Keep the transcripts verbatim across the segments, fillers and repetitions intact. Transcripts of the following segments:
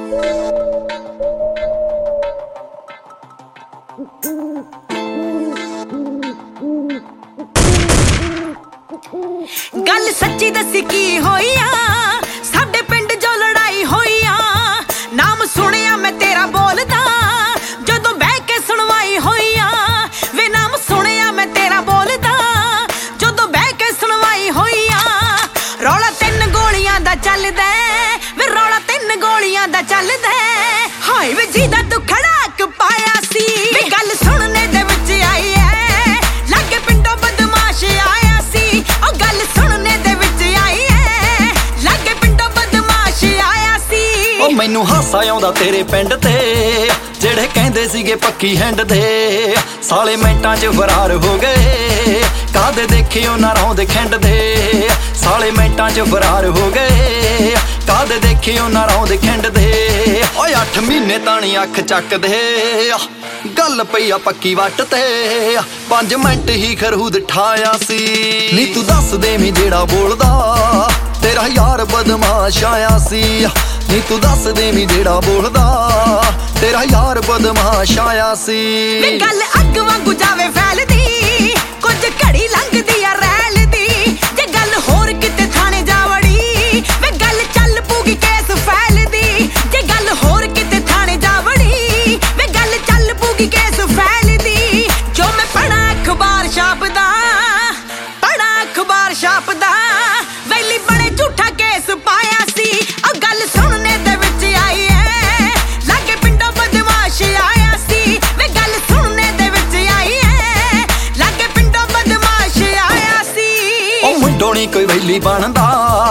गल सच्ची दसी की होई आ साडे पिंड जो लड़ाई होई आ नाम सुनिया मैं तेरा बोलदा जदों बह के सुनवाई होई आ वे नाम सुनिया मैं तेरा बोलदा जदों बह के सुनवाई होई आ रौला तीन गोलियां दा चलदा वे रौला तीन गोलियां दा चलदा हाय वे जीदा तू खड़ाक पाया सी वे गल सुनने दे विच आई है लागे पिंडों बदमाश आया सी ओ गल सुनने दे विच आई है लागे पिंडों बदमाश आया सी ओ मैनू हासा आउंदा तेरे पिंड ते जेड़े कहंदे सीगे पक्की हैंड दे साले मिंटां च फरार हो गए कादे देखे उन्हां रौंदे खिंड दे साले मिंटां च फरार हो गए कादे देखे उन्हां रौंदे खिंड दे ओए अठ महीने ताणी अख चकदे गल पई आ पक्की वट ते पंज मिंट ही खरूद ठाया सी नी तू दस दे मैं जेड़ा बोलदा तेरा यार बदमाश आया सी नी तू दस दे मैं जेड़ा बोलदा तेरा यार बदमाश आया सी वे गल अग वांगू जावे फैलदी कुछ घड़ी लंघदी आ रैलदी जे गल होर किते थाने जावड़ी वे गल चल पूगी केस फैलदी जे गल होर किते थाने जावड़ी वे गल चल पूगी केस फैलदी जो मैं पढ़ा अखबार छापदा पढ़ा अखबार छापदा वैली बड़े झूठा केस पाया सी ओ गल सुनने दे विच आई है लागे पिंडों बदमाश आया सी वे गल सुनने दे विच आई है लागे पिंडों बदमाश आया सी ओ मुंडो नी कोई वैली बनदा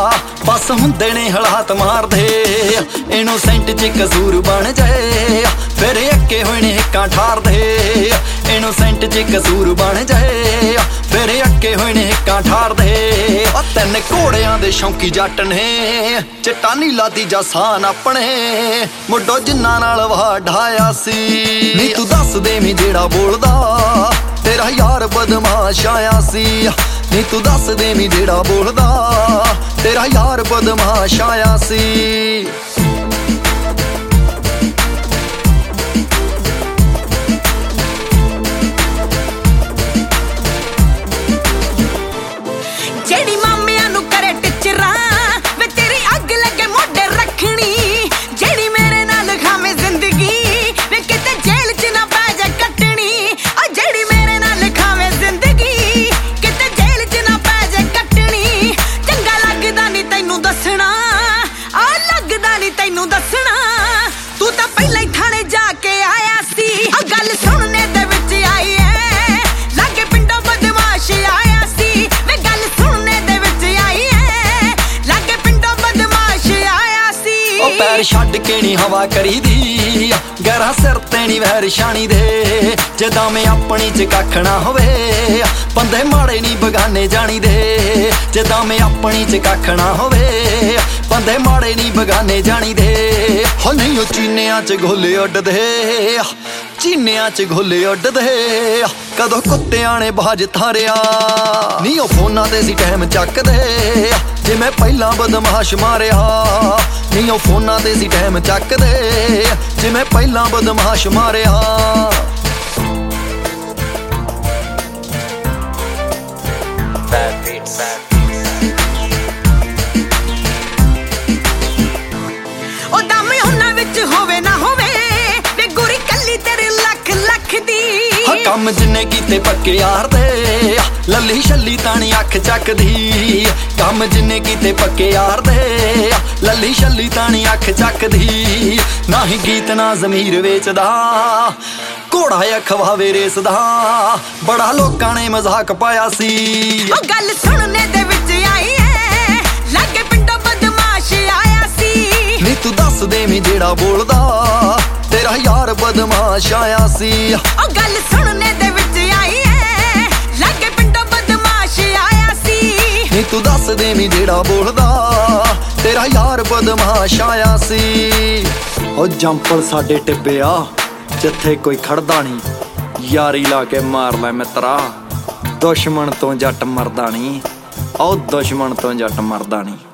बस हुंदे ने हालात मार दे इनोसेंट च कसूर बन जाए फिर अक्के होए ने हिक्कां ठार दे इनोसेंट च कसूर बन जाए फिर अक्के होए ने हिक्कां ठार दे ओ तीन घोड़ियां दे शौकी जट ने चिट्टा नीला तीजा सान अपने मुंडो जिन्ना नाल वाह ढाया सी नी तू दस दे मैं जेड़ा बोलदा तेरा यार बदमाश आया सी नी तू दस दे मैं जेड़ा बोलदा तेरा यार बदमाश आया सी जेड़ी मामिया नू करे टिचरा वे तेरी अग लगे मोढे रखनी जेड़ी मेरे नाल खावे जिंदगी वे किते जेल च ना पै जा कटनी ओ जेड़ी मेरे नाल खावे जिंदगी किते जेल च ना पै जा कटनी चंगा लगदा नी तैनू दसना आ लगदा नी तैनू दसना तू तां पहले ही थाने जाके आया सी ओ गल सुनने दे विच आई है लागे पिंडों बदमाश आया सी वे गल सुनने दे विच आई है लागे पिंडों बदमाश आया सी ओ पैर छड्ड के नी हवा करी दी गहरा सिर ते नी वैर छाणी दे जदा मैं अपनी च कख ना होवे बंदे माड़े नी बगाने जानी दे जदा मैं अपनी च कख ना होवे बंदे माड़े नी बगाने जानी दे हो नहीं ओ चीनियां च घोले उड्डदे चीनियां च घोले उड्डदे कदों कुत्तियां ने बाज थारिया नी ओ फोनां ते सी टाइम चकदे जिवें पहिलां बदमाश मारिया नी ओ फोनां ते सी टाइम चकदे जिवें पहिलां बदमाश मारिया ओ दम उन्हां विच होवे ना होवे वे गोरी कल्ली तेरे लख लख दी हा कम जिन्ने कीते पक्के यार दे लल्ली छल्ली ताणी अख चकदी कम जिन्ने कीते पक्के यार दे लल्ली छल्ली ताणी अख चकदी ना ही गीत ना जमीर वेचदा घोड़ा अखवावे रेसदा बड़ा लोकां ने मजाक पाया सी ओ गल सुनने दे विच आई है लागे पिंडों बदमाश आया सी नी तू दस दे मैं जेड़ा बोलदा तेरा यार बदमाश आया सी ओ गल सुनने दे विच आई है लागे पिंडों बदमाश आया सी नी तू दस दे मैं जेड़ा बोलदा तेरा यार बदमाश आया सी ओ जंपल साडे टिब्बिया जिथे कोई खड़दा नहीं यारी ला के मार लै मित्रा दुश्मन तो जट मरदा नहीं ओ दुश्मन तो जट मरदा नहीं।